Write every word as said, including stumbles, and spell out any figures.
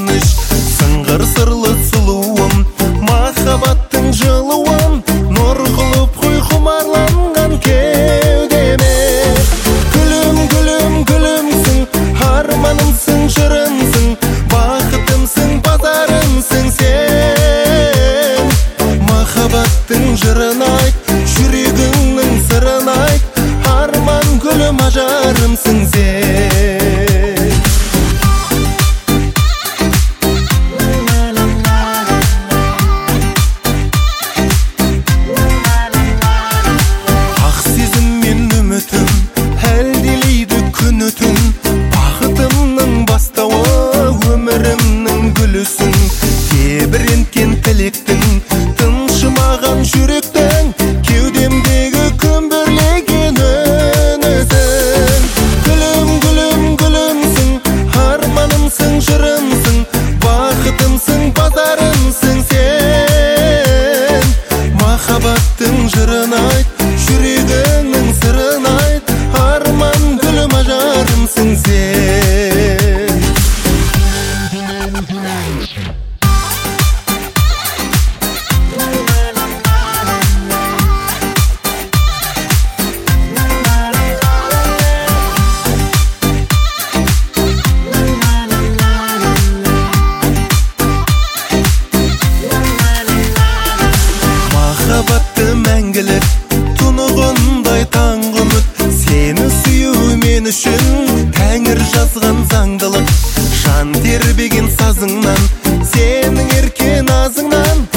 қуаныш, сыңғыр сырлы сұлуым, махаббаттың жылуын нұр қылып қой құмарланған кеудеме. Гүлім, гүлім, гүлімсің, арманымсың, жырымсың, бақытымсың, базарымсың сен. Махаббаттың жырын айт, жүрегіңнің сырын айт, арман гүлім, ажарымсың сен. Ақ сезім мен үмітім әлдилейді күн түн, бақытымның бастауы, өмірімнің гүлісің, тебіренткен тілектің, тыншымаған жүректің, кеудемдегі күмбірлеген үнісің. Гүлім, гүлім, гүлімсің, арманымсың, жырымсың, бақытымсың, базарымсың сен. Махаббаттың жырын айт, жүрегіңнің сырын айт, арман гүлім, ажарымсың сен. Махаббатты мәңгілік, тұнығындай таңғы үміт, сені сүю мен үшін Тәңір жазған заңдылық. Жан тербеген сазыңнан, сенің ерке назыңнан